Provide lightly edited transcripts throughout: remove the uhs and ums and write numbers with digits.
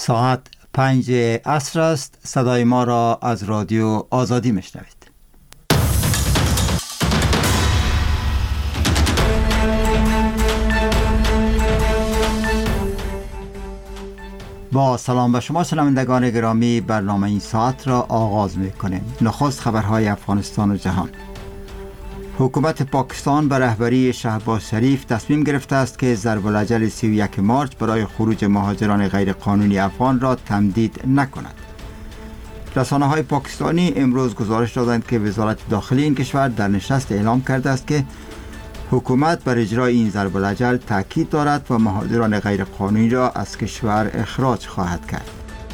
ساعت 5 عصر است. صدای ما را از رادیو آزادی میشنوید. با سلام به شما شنوندگان گرامی، برنامه این ساعت را آغاز می‌کنیم. نخست خبرهای افغانستان و جهان. حکومت پاکستان به رهبری شهباز شریف تصمیم گرفته است که ضرب الاجل 31 مارچ برای خروج مهاجران غیرقانونی افغان را تمدید نکند. رسانه‌های پاکستانی امروز گزارش دادند که وزارت داخلی این کشور در نشست اعلام کرده است که حکومت بر اجرای این ضرب الاجل تاکید دارد و مهاجران غیرقانونی را از کشور اخراج خواهد کرد.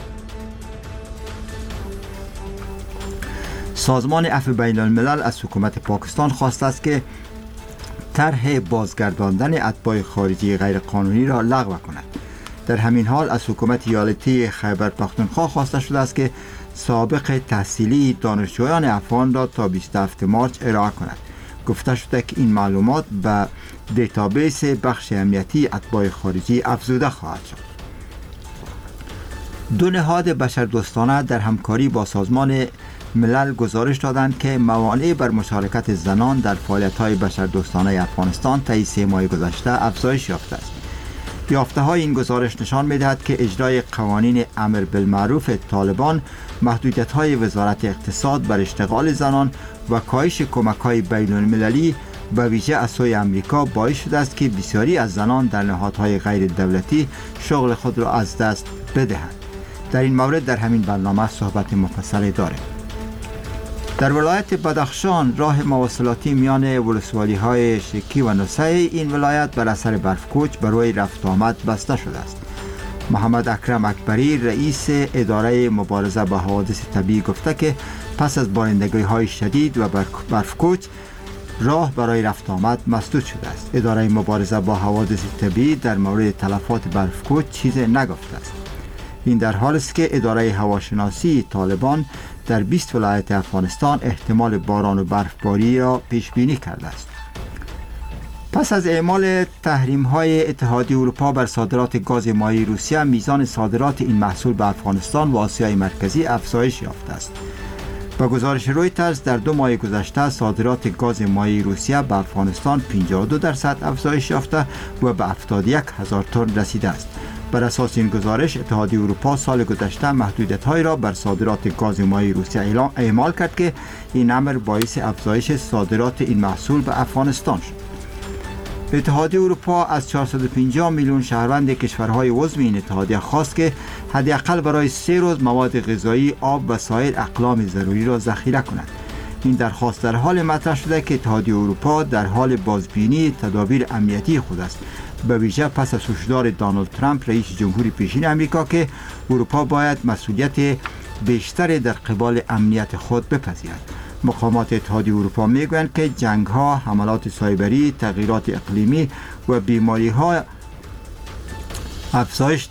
سازمان عفو بین الملل از حکومت پاکستان خواسته است که طرح بازگرداندن اتباع خارجی غیرقانونی را لغو کند. در همین حال از حکومت ایالتی خیبر پختونخوا خواسته شده است که سابق تحصیلی دانشجویان افغان را تا 27 مارچ ارائه کند. گفته شده که این معلومات به دیتابیس بخش امنیتی اتباع خارجی افزوده خواهد شد. دو نهاد بشردوستانه در همکاری با سازمان ملل گزارش دادند که موانع بر مشارکت زنان در فعالیت‌های بشردوستانه افغانستان طی 3 ماه گذشته افزایش یافته است. یافته‌های این گزارش نشان می‌دهد که اجرای قوانین امر بالمعروف طالبان، محدودیت‌های وزارت اقتصاد بر اشتغال زنان و کاهش کمک‌های بین‌المللی به ویژه از سوی آمریکا باعث شده است که بسیاری از زنان در نهادهای غیر دولتی شغل خود را از دست بدهند. در این مورد در همین برنامه صحبت مفصلی داریم. در ولایت بدخشان راه مواصلاتی میان ولسوالی‌های شکی و نوسه این ولایت بر اثر برفکوچ برای رفت آمد بسته شده است. محمد اکرم اکبری رئیس اداره مبارزه با حوادث طبیعی گفته که پس از بارندگی‌های شدید و برفکوچ راه برای رفت آمد مسدود شده است. اداره مبارزه با حوادث طبیعی در مورد تلفات برفکوچ چیزی نگفته است. این در حالی است که اداره هواشناسی طالبان در 20 ولایت افغانستان احتمال باران و برفباری را پیش بینی کرده است. پس از اعمال تحریم‌های اتحادیه اروپا بر صادرات گاز مایع روسیه، میزان صادرات این محصول به افغانستان و آسیای مرکزی افزایش یافته است. با گزارش رویترز در 2 ماه گذشته صادرات گاز مایع روسیه به افغانستان 52% افزایش یافته و به 71,000 تن رسیده است. بر اساس این گزارش اتحادیه اروپا سال گذشته محدودیت‌های را بر صادرات گاز مایع روسیه اعمال کرد که این امر باعث افزایش صادرات این محصول به افغانستان شد. اتحادیه اروپا از 450 میلیون شهروند کشورهای عضو این اتحادیه خواست که حداقل برای 3 روز مواد غذایی، آب و سایر اقلام ضروری را ذخیره کنند. این درخواست در حال مطرح شده که اتحادیه اروپا در حال بازبینی تدابیر امنیتی خود است، به ویژه پس از هشدار دونالد ترامپ رئیس جمهور پیشین آمریکا که اروپا باید مسئولیت بیشتری در قبال امنیت خود بپذیرد. مقامات اتحادیه اروپا میگویند که جنگ‌ها، حملات سایبری، تغییرات اقلیمی و بیماری‌ها افزایش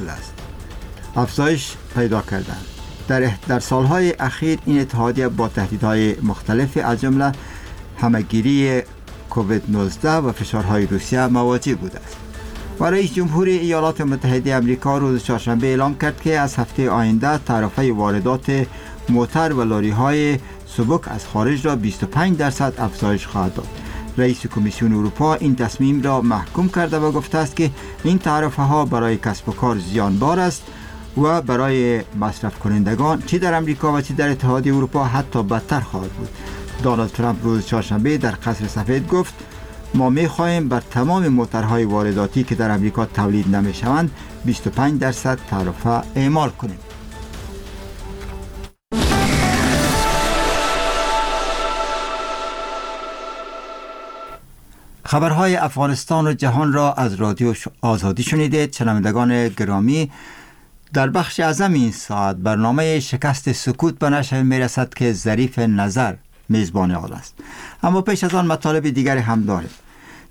پیدا کردند. در سالهای اخیر این اتحادیه با تهدیدهای مختلف از جمله همه‌گیری کووید 19 و فشارهای روسیه مواجه بوده است. و رئیس جمهور ایالات متحده آمریکا روز چهارشنبه اعلام کرد که از هفته آینده تعرفه واردات موتر و لاری‌های سبک از خارج را 25% افزایش خواهد داد. رئیس کمیسیون اروپا این تصمیم را محکوم کرده و گفته است که این تعرفه‌ها برای کسب و کار زیانبار است و برای مصرف کنندگان چه در آمریکا و چه در اتحادیه اروپا حتی بدتر خواهد بود. دونالد ترامپ روز چهارشنبه در قصر سفید گفت ما می‌خواهیم بر تمام موترهای وارداتی که در آمریکا تولید نمی‌شوند 25% تعرفه اعمال کنیم. خبرهای افغانستان و جهان را از رادیو آزادی شنیدید. شنوندگان گرامی، در بخش اعظم این ساعت برنامه شکست سکوت به نشر میرسد که ظریف نظر میزبان آن است. اما پیش از آن مطالب دیگری هم داریم.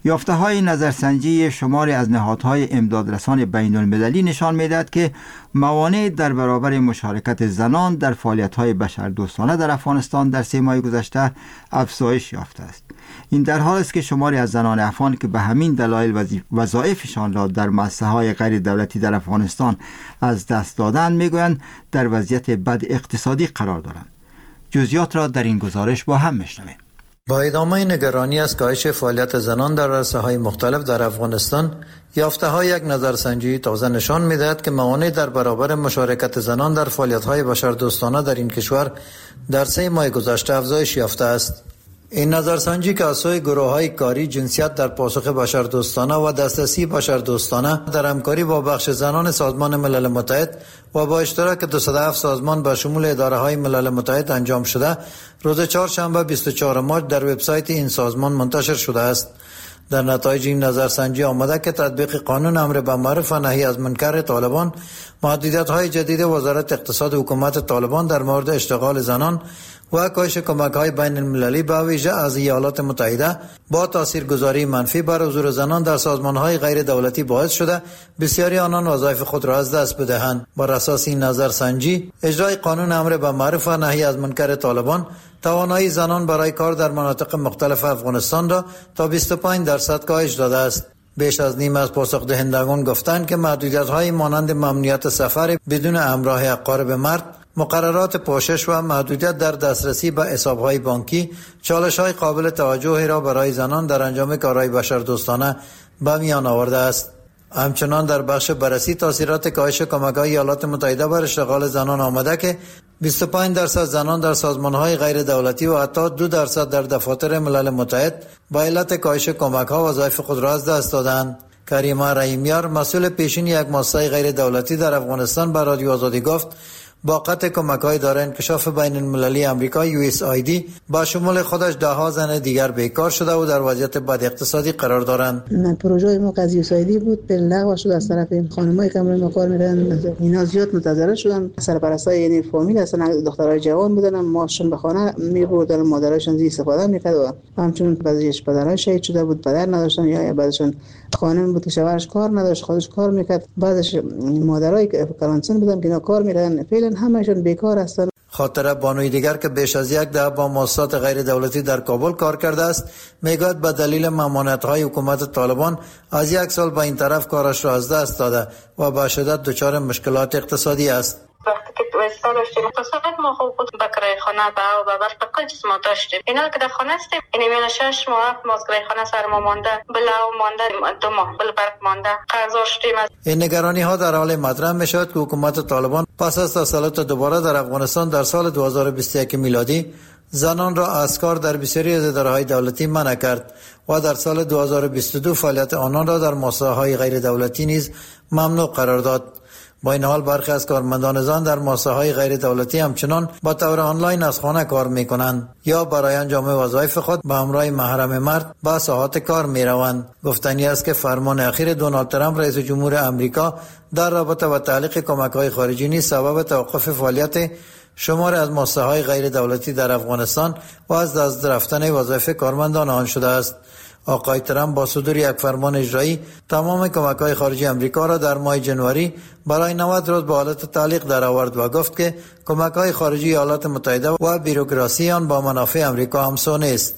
یافته‌های نظرسنجی شماری از نهادهای امدادرسان بین المللی نشان می‌دهد که موانع در برابر مشارکت زنان در فعالیت‌های بشردوستانه در افغانستان در 3 ماه گذشته افزایش یافته است. این در حالی است که شماری از زنان افغان که به همین دلایل وظایفشان را در مؤسسه‌های غیر دولتی در افغانستان از دست دادند می‌گویند در وضعیت بد اقتصادی قرار دارند. جزئیات را در این گزارش با هم می‌شنویم. با ادامه نگرانی از کاهش فعالیت زنان در رسانه‌های مختلف در افغانستان، یافته‌های یک نظرسنجی تازه نشان می‌دهد که موانع در برابر مشارکت زنان در فعالیت‌های بشردوستانه در این کشور در 3 ماه گذشته افزایش یافته است. این نظرسنجی که از سوی گروه‌های کاری، جنسیت در پاسخ بشردوستانه و دسترسی بشردوستانه در همکاری با بخش زنان سازمان ملل متحد و با اشتراک 207 سازمان به شمول اداره‌های ملل متحد انجام شده، روز چهارشنبه 24 مارس در وبسایت این سازمان منتشر شده است. در نتایج این نظرسنجی آمده که تطبیق قانون امر بالمعروف و نهی از منکر طالبان، محدودیت‌های جدید وزارت اقتصاد حکومت طالبان در مورد اشتغال زنان و کاهش کمک‌های بین المللی به ویژه از ایالات متحده با تاثیرگذاری منفی بر حضور زنان در سازمان‌های غیر دولتی باعث شده بسیاری آنان وظایف خود را از دست بدهند. بر اساس این نظرسنجی، اجرای قانون امر بالمعروف و نهی از منکر طالبان توانایی زنان برای کار در مناطق مختلف افغانستان را تا 25% کاهش داده است. بیش از نیم از پاسخ دهندگان گفتند که محدودیت‌های مانند ممنوعیت سفر بدون همراه اقارب مرد، مقررات پوشش و محدودیت در دسترسی به حساب‌های بانکی چالش‌های قابل توجهی را برای زنان در انجام کارهای بشردوستانه به میان آورده است. همچنان در بخش بررسی تاثیرات کاهش کمک‌های ایالات متحده بر اشتغال زنان آمده که 25% زنان در سازمان‌های غیر دولتی و حتی 2% در دفاتر ملل متحد با علت کاهش کمک‌ها وظایف خود را از دست دادند. کریمه رحیمیار، مسئول پیشین یک مؤسسه غیر دولتی در افغانستان، به رادیو آزادی گفت با قطع کمک‌های اداره انکشاف بین المللی آمریکا USAID با شمول خودش ده‌ها زن دیگر بیکار شده و در وضعیت بد اقتصادی قرار دارند. پروژه ما از USAID بود به لغو شد از طرف این خانمایی که ما کار می‌کردن. اینا زیاد متضرر شدن. سرپرستای یعنی فامیل هستن، دخترای جوان بودن، ماشون به خانه می‌بردن، مادرایشون زی استفاده می‌کرد و همچنین بعضیش پدرای شهید شده بود، پدر نداشتن، یا بعضیشون خانم بود که شوهرش کار نداشت، خودش کار می‌کرد، بعضیش مادرای کلانسن بودن که اینا کار می‌کردن. فعلا همشون بیکار هستند. خاطره بانوی دیگر که بیش از 10 دهه با مؤسسات غیر دولتی در کابل کار کرده است، میگوید به دلیل ممانعت‌های حکومت طالبان از 1 سال به این طرف کارش را از دست داده و به شدت دچار مشکلات اقتصادی است. وقتی که وستا داشتیم اقتصاد ما خوب بود، به کرایه خانه به برق قرض ما داشتیم. اینا که در خانه هستیم، این میونه 6 ماه ما کرایه خانه سر ما مانده، بلاو مانده، 2 ماه بل برق مانده، قرض داشتیم. این نگرانی ها در حال مطرح می شود که حکومت طالبان پس از تسلط دوباره در افغانستان در سال 2021 میلادی زنان را از کار در بسیاری از اداره‌های دولتی منع کرد و در سال 2022 فعالیت آنان را در مؤسسه‌های غیر دولتی نیز ممنوع قرار داد. با این حال برخی از کارمندان زن در مؤسسه‌های غیر دولتی همچنان با طور آنلاین از خانه کار می‌کنند یا برای انجام وظایف خود به همراه محرم مرد به ساحات کار می‌روند. گفتنی است که فرمان اخیر دونالد ترامپ رئیس جمهور آمریکا در رابطه با تعلیق کمک‌های خارجی نیز سبب توقف فعالیت شمار از مؤسسه‌های غیر دولتی در افغانستان و از دست رفتن وظایف کارمندان آن شده است. آقای ترامپ با صدور یک فرمان اجرایی تمام کمک‌های خارجی آمریکا را در ماه جنوری برای 90 روز به حالت تعلیق درآورد و گفت که کمک‌های خارجی ایالات متحده و بیروکراسی آن با منافع آمریکا همسو نیست.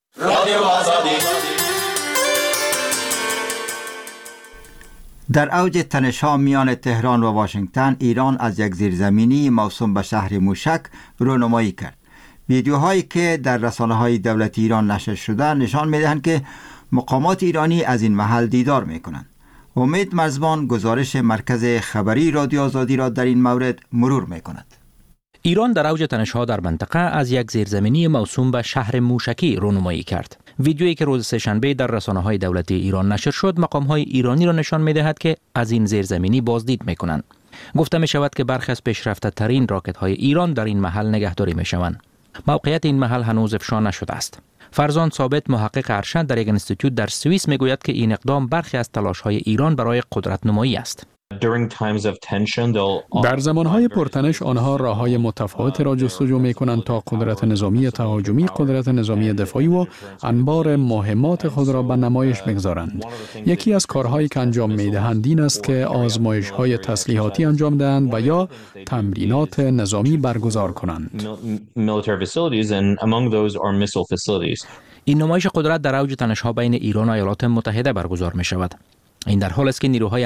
در اوج تنش‌ها میان تهران و واشنگتن، ایران از یک زیرزمینی موسوم به شهر موشک رونمایی کرد. ویدیوهایی که در رسانه‌های دولتی ایران نشر شده نشان می‌دهند که مقامات ایرانی از این محل دیدار می‌کنند. امید مرزبان گزارش مرکز خبری رادیو آزادی را در این مورد مرور می‌کند. ایران در اوج تنش‌ها در منطقه از یک زیرزمینی موسوم به شهر موشکی رونمایی کرد. ویدیویی که روز سه‌شنبه در رسانه‌های دولتی ایران نشر شد، مقام‌های ایرانی را نشان می‌دهد که از این زیرزمینی بازدید می‌کنند. گفته می‌شود که برخی از پیشرفته‌ترین راکت‌های ایران در این محل نگهداری می‌شوند. موقعیت این محل هنوز افشا نشده است. فرزان ثابت، محقق ارشد در یک انستیتوت در سوئیس، میگوید که این اقدام برخی از تلاش‌های ایران برای قدرت نمایی است. در زمانهای پرتنش آنها راههای متفاوتی را جستجو می‌کنند تا قدرت نظامی تهاجمی، قدرت نظامی دفاعی و انبار مهمات خود را به نمایش بگذارند. یکی از کارهایی که انجام می‌دهند این است که آزمایش‌های تسلیحاتی انجام دهند و یا تمرینات نظامی برگزار کنند. این نمایش قدرت در اوج تنش‌ها بین ایران و ایالات متحده برگزار می‌شود. این در حالی است که نیروهای